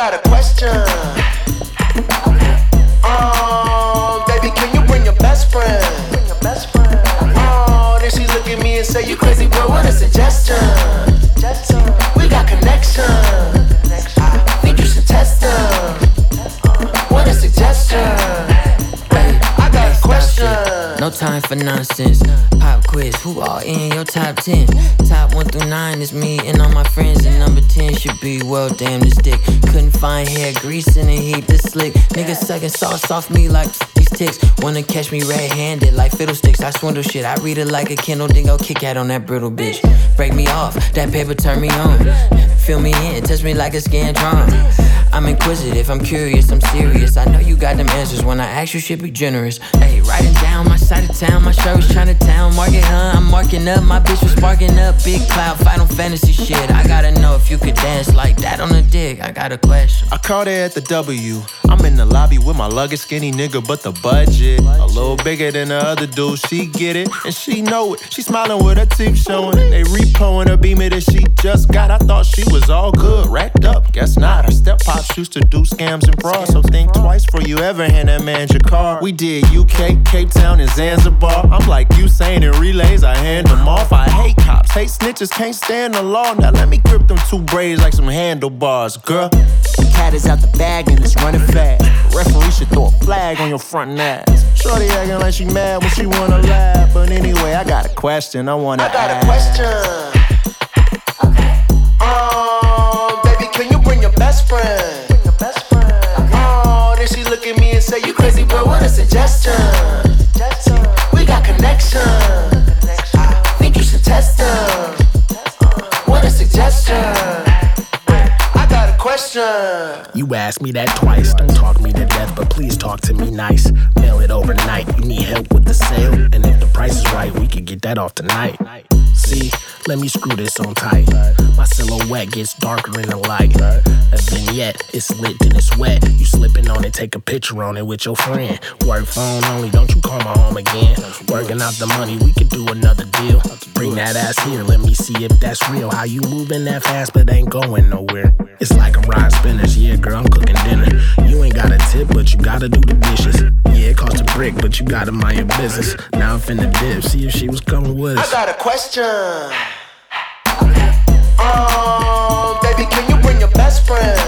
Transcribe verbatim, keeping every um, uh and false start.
got a question. Um, baby, can you bring your best friend? Oh, then she look at me and say, you crazy, bro, what a suggestion. We got connection. I think you should test them. What a suggestion. I got a question. No time for nonsense. Pop quiz, who all in your top ten? Top one through nine is me and all my friends, and number ten should be, well, damn, this dick. Couldn't find hair grease in the heat, this slick. Niggas sucking sauce off me like these ticks. Wanna catch me red-handed like fiddlesticks. I swindle shit, I read it like a Kindle, then go kick out on that brittle bitch. Break me off, that paper turn me on. Fill me in, touch me like a Scantron. I'm inquisitive, I'm curious, I'm serious. I know you got them answers, when I ask you shit be generous. Hey, writing down my side of town, my shirt was Chinatown. Market, huh? I'm marking up, my bitch was sparking up. Big cloud, Final Fantasy shit. I gotta know if you could dance like that on the dick. I got a question. I caught her at the W. I'm in the lobby with my luggage, skinny nigga, but the budget a little bigger than the other dude. She get it, and she know it. She smiling with her teeth showing. They repoing her beamer that she just got. I thought she was all good, racked up, guess not. Her step pops used to do scams and frauds, so think twice before you ever hand that man your car. We did U K, Cape Town, and Zanzibar. I'm like Usain in relays, I hand them off. I hate cops, hate snitches, can't stand the law. Now let me grip them two braids like some handlebars, girl. The cat is out the bag and it's running fast. Referee should throw a flag on your front ass. Shorty acting like she mad when she wanna laugh, but anyway, I got a question I wanna ask. I got a question. Um, baby, can you bring your best friend? Oh, then she look at me and say, you crazy, bro, what a suggestion. We got connection. I think you should test them. What a suggestion. I got a question. You asked me that twice. Don't talk me to death, but please talk to me nice. Mail it overnight. You need help with the sale, and if the price is right, we could get that off tonight. See, let me screw this on tight. My silhouette gets darker in the light. A vignette, it's lit and it's wet. You slipping on it, take a picture on it with your friend. Work phone only, don't you call my home again. Working out the money, we could do another deal. Bring that ass here, let me see if that's real. How you moving that fast but ain't going nowhere. It's like I'm riding spinners, yeah girl, I'm cooking dinner. You ain't got a tip, but you gotta do the dishes. Yeah, it cost a brick, but you gotta mind your business. Now I'm finna dip, see if she was coming with us. I got a question. Um, baby, can you bring your best friend?